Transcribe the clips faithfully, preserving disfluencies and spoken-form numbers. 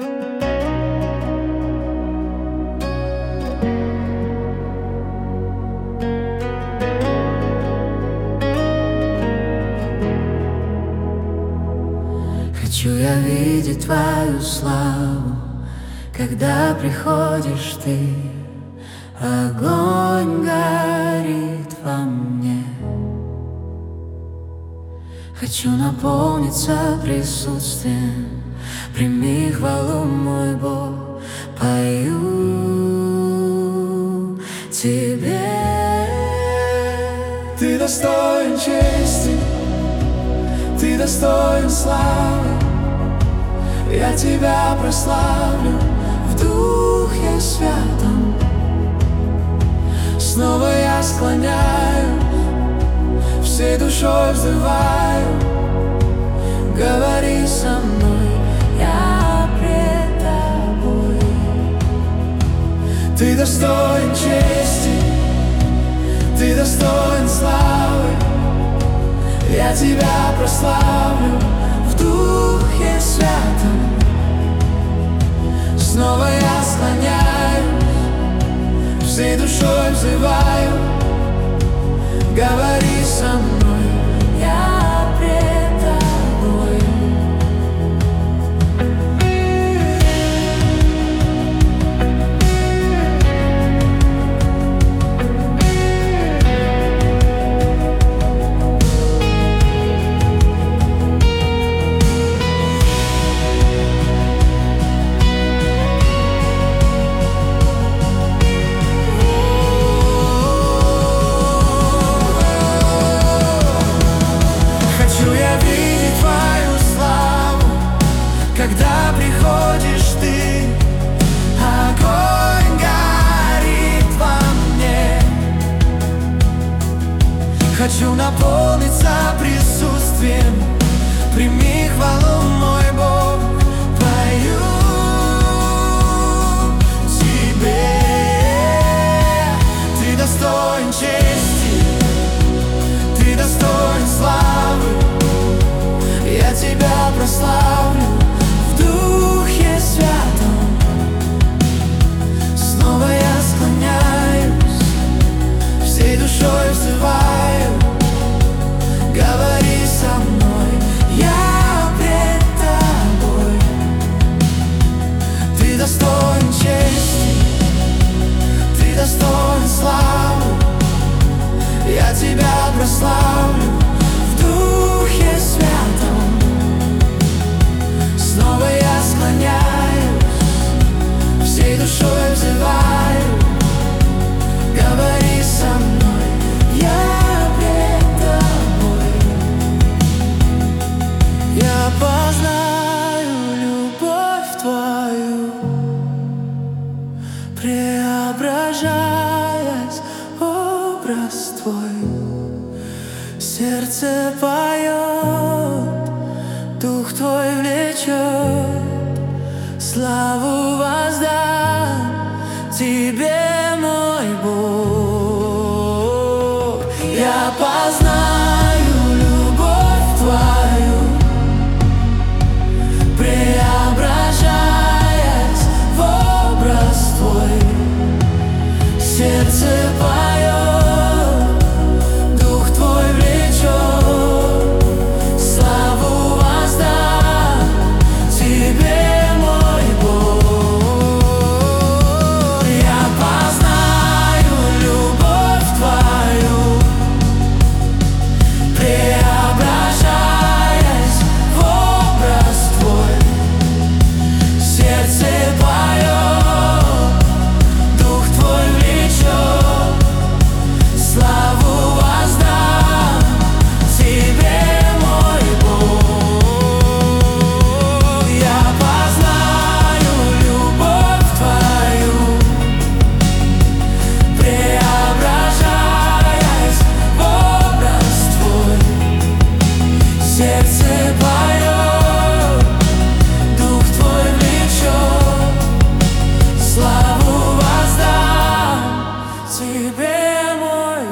Хочу я видеть твою славу, когда приходишь ты. Огонь горит во мне. Хочу наполниться присутствием. Прими хвалу, мой Бог, пою тебе. Ты достоин чести, ты достоин славы. Я тебя прославлю в Духе Святом. Снова я склоняюсь, всей душой взываю. Говори со мной, я пред тобой. Ты достоин чести, ты достоин славы. Я тебя прославлю в Духе Святом. Снова я склоняюсь, всей душой взываю. Говори со мной, я пред тобой. когда приходишь ты. Огонь горит во мне. Хочу наполниться присутствием. Прими хвалу, мой Бог, пою тебе. Ты достоин чести, ты достоин славы. Я тебя прославлю в Духе Святом. Снова я склоняюсь, всей душой взываю. Говори со мной, я пред тобой. Ты достоин чести, ты достоин славы. Я тебя прославлю в Духе Святом. Снова я склоняюсь, всей душой взываю. Говори со мной, я пред тобой. Я познаю любовь твою, преображаясь в образ твой. Сердце поет, дух твой влечет. Славу воздам тебе, мой Бог. Я познаю любовь твою, преображаясь в образ твой. Сердце поет, дух твой влечет. Славу воздам тебе, мой Бог. Я познаю любовь твою, преображаясь в образ твой. Сердце поет, дух твой влечет. Славу воздам тебе, мой Бог. Я познаю любовь твою, преображаясь в образ твой. Сердце поет, дух твой влечет. Славу воздам тебе, мой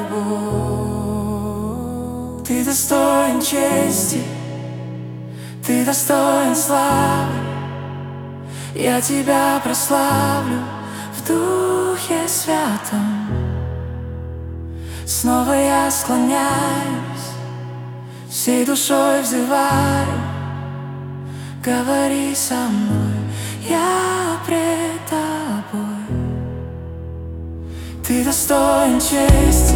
Бог. Ты достоин чести, ты достоин славы. Я тебя прославлю в Духе Святом. Снова я склоняюсь, всей душой взываю. Говори со мной, я пред тобой. Ты достоин чести